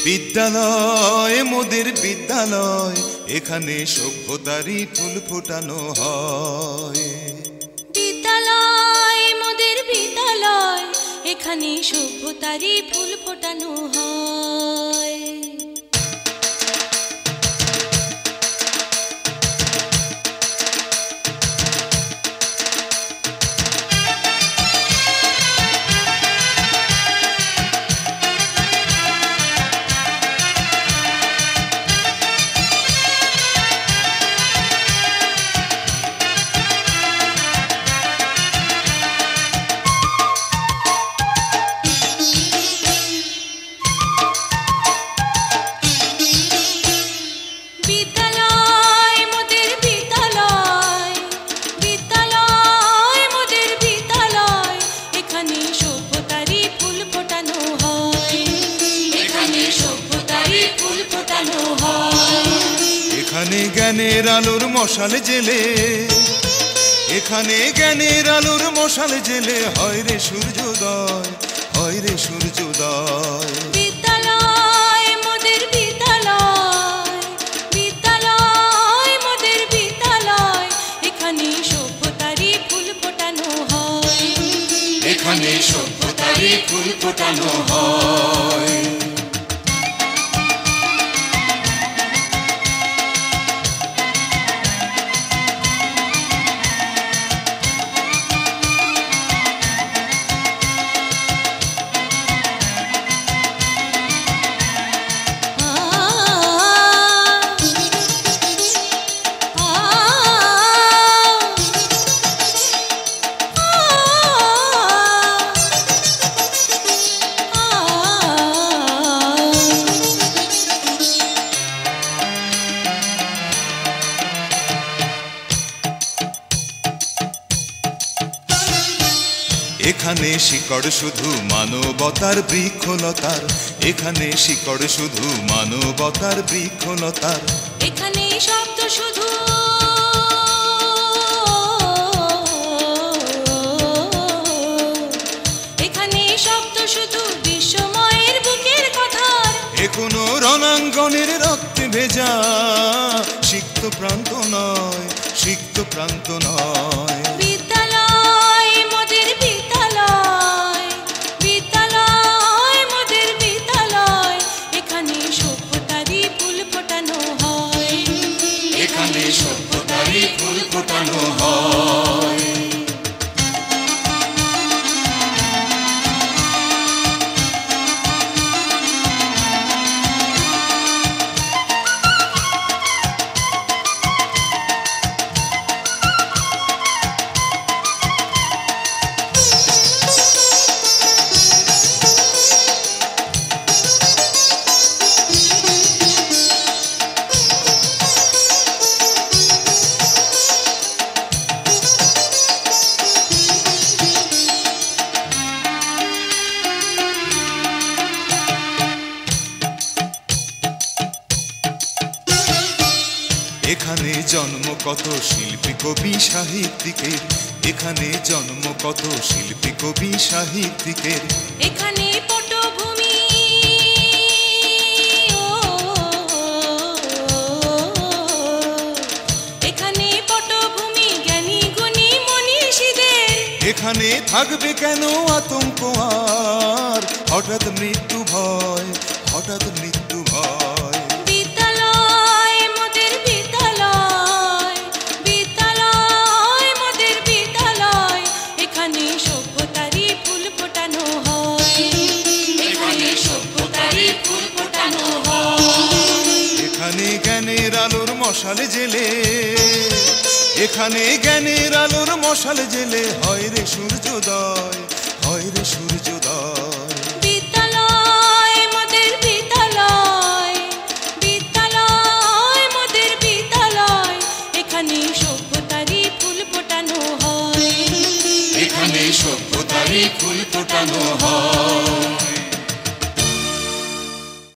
বিদ্যালয় মোদের বিদ্যালয়, এখানে সভ্যতারই ফুল ফোটানো হয়। বিদ্যালয় মোদের বিদ্যালয়, এখানে সভ্যতারই ফুল ফোটানো হয়। এখানে জ্ঞানের আলোর মশাল জেলে, এখানে জ্ঞানের আলোর মশাল জেলে হয় রে সূর্যোদয়, হয় রে সূর্যোদয়। বিদ্যালয় মোদের বিদ্যালয়, বিদ্যালয় মোদের বিদ্যালয়, এখানে সভ্যতারই ফুল ফোটানো হয়। এখানে সভ্যতারই ফুল ফোটানো হয়। এখানে শিকড় শুধু মানবতার বৃক্ষলতার, এখানে শিকড় শুধু মানবতার বৃক্ষলতার। এখানে শব্দ শুধু এখানে শব্দ শুধু বিশ্বময়ের বুকের কথার। এ কোনো রণাঙ্গনের রক্তে ভেজা সিক্ত প্রান্ত নয়, সিক্ত প্রান্ত নয়। বিদ্যালয় মোদের বিদ্যালয়, বিদ্যালয় মোদের বিদ্যালয়, এখানে সভ্যতারই ফুল ফোটানো হয়। এখানে সভ্যতারই ফুল ফোটানো হয়। এখানে জন্ম কত শিল্পী কবি সাহিত্যিকের, এখানে জন্ম কত শিল্পী কবি সাহিত্যিকের। এখানে পটভূমি এখানে পটভূমি জ্ঞানী গুণী মনীষীদের। এখানে থাকবে কেন আতঙ্ক আর হঠাৎ মৃত্যু ভয়, হঠাৎ মৃত্যু ভয়। বিদ্যালয় মোদের বিদ্যালয়, বিদ্যালয় মোদের বিদ্যালয়, এখানে সভ্যতারই ফুল ফোটানো হয়। এখানে সভ্যতারই ফুল ফোটানো হয়। এখানে জ্ঞানের আলোর মশাল জেলে, এখানে জ্ঞানের আলোর মশাল জেলে হয় রে সূর্যোদয়, হয় রে সূর্যোদয়। বিদ্যালয় মোদের বিদ্যালয়, বিদ্যালয় মোদের বিদ্যালয়, এখানে সভ্যতারই ফুল ফোটানো হয়। এখানে সভ্যতারই ফুল ফোটানো হয়।